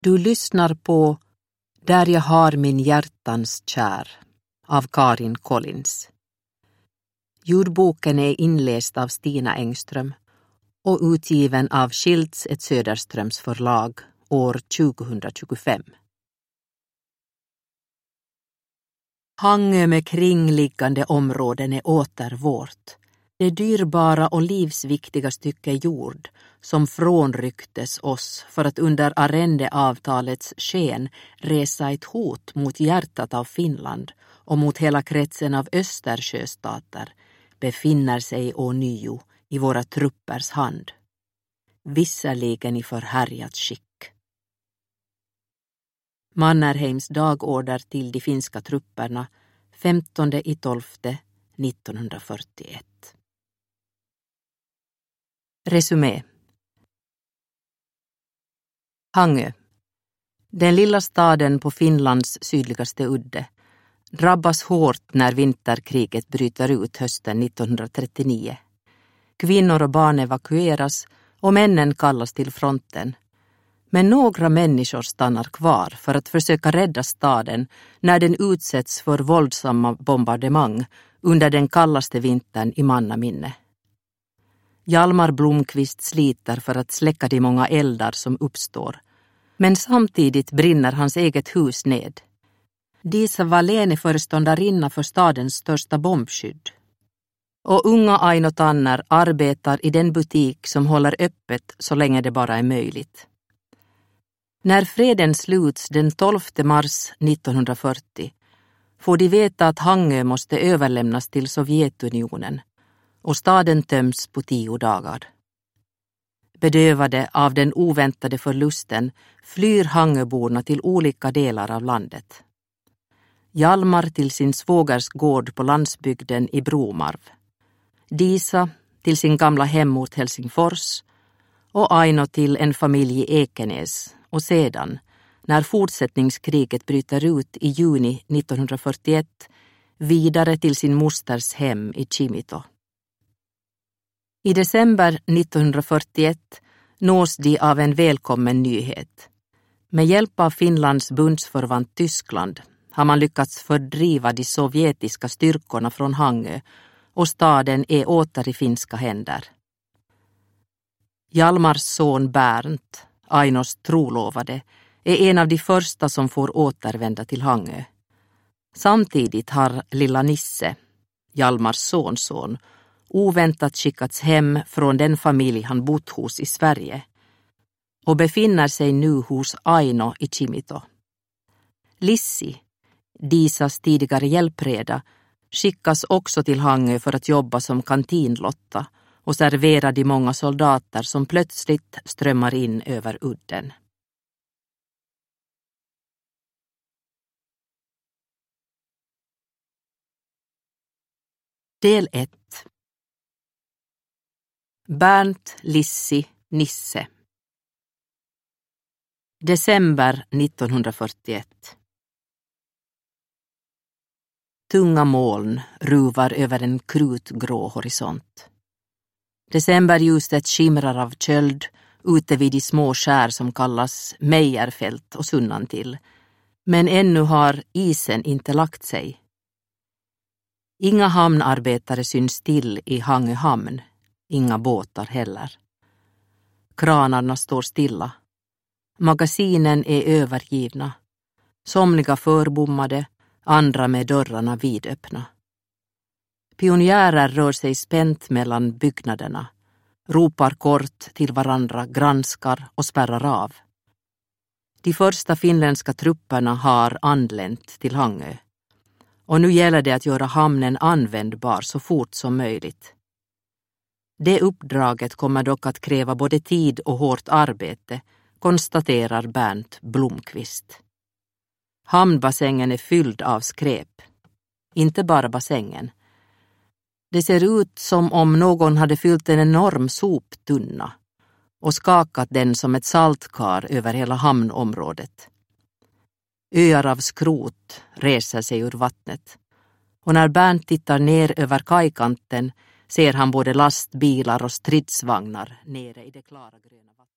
Du lyssnar på Där jag har min hjärtans kär av Karin Collins. Ljudboken är inläst av Stina Engström och utgiven av Schilds ett Söderströms förlag år 2025. Hangö med kringliggande områden är åter vårt. Det dyrbara och livsviktiga stycke jord som frånrycktes oss för att under arrendeavtalets sken resa ett hot mot hjärtat av Finland och mot hela kretsen av Östersjöstater befinner sig ånyo i våra truppers hand. Visserligen i förhärjat skick. Mannerheims dagorder till de finska trupperna 15.12.1941. Resumé. Hangö, den lilla staden på Finlands sydligaste udde, drabbas hårt när vinterkriget bryter ut hösten 1939. Kvinnor och barn evakueras och männen kallas till fronten. Men några människor stannar kvar för att försöka rädda staden när den utsätts för våldsamma bombardemang under den kallaste vintern i mannaminne. Hjalmar Blomqvist sliter för att släcka de många eldar som uppstår, men samtidigt brinner hans eget hus ned. Disa Wallén är föreståndarinna för stadens största bombskydd. Och unga Aino Tanner arbetar i den butik som håller öppet så länge det bara är möjligt. När freden sluts den 12 mars 1940 får de veta att Hangö måste överlämnas till Sovjetunionen och staden töms på 10 dagar. Bedövade av den oväntade förlusten flyr Hangöborna till olika delar av landet. Hjalmar till sin svågers gård på landsbygden i Bromarv. Disa till sin gamla hemort Helsingfors och Aino till en familj i Ekenäs och sedan, när fortsättningskriget bryter ut i juni 1941, vidare till sin mosters hem i Kimito. I december 1941 nås de av en välkommen nyhet. Med hjälp av Finlands bundsförvant Tyskland har man lyckats fördriva de sovjetiska styrkorna från Hangö och staden är åter i finska händer. Hjalmars son Bernt, Ainos trolovade, är en av de första som får återvända till Hangö. Samtidigt har lilla Nisse, Hjalmars sonson, oväntat skickats hem från den familj han bott hos i Sverige och befinner sig nu hos Aino i Kimito. Lissi, Disas tidigare hjälpreda, skickas också till Hangö för att jobba som kantinlotta och servera de många soldater som plötsligt strömmar in över udden. Del 1. Bernt, Lissi, Nisse. December 1941. Tunga moln ruvar över en krutgrå horisont. Decemberljuset skimrar av köld ute vid de små skär som kallas Mejerfält och Sunnantill, men ännu har isen inte lagt sig. Inga hamnarbetare syns till i Hangö hamn, inga båtar heller. Kranarna står stilla. Magasinen är övergivna. Somliga förbommade, andra med dörrarna vidöppna. Pionjärer rör sig spänt mellan byggnaderna, ropar kort till varandra, granskar och spärrar av. De första finländska trupperna har anlänt till Hangö. Och nu gäller det att göra hamnen användbar så fort som möjligt. Det uppdraget kommer dock att kräva både tid och hårt arbete, konstaterar Bernt Blomqvist. Hamnbassängen är fylld av skräp. Inte bara bassängen. Det ser ut som om någon hade fyllt en enorm soptunna och skakat den som ett saltkar över hela hamnområdet. Öar av skrot reser sig ur vattnet och när Bernt tittar ner över kajkanten ser han både lastbilar och stridsvagnar nere i det klara gröna vattnet.